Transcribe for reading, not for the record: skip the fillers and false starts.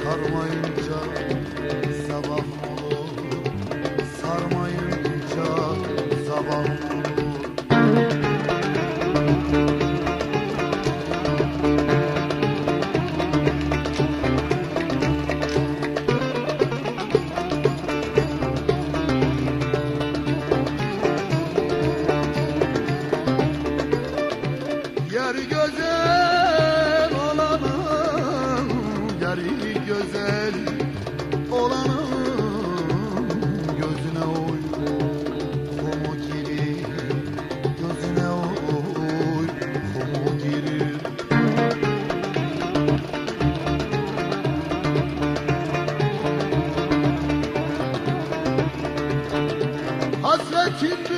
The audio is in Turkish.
sarmayınca sabah olur, sarmayınca sabah olur. Yer güzel olanın, yeri güzel olanın gözüne oy, kumu girir, gözüne oy, kumu girir. Hasretin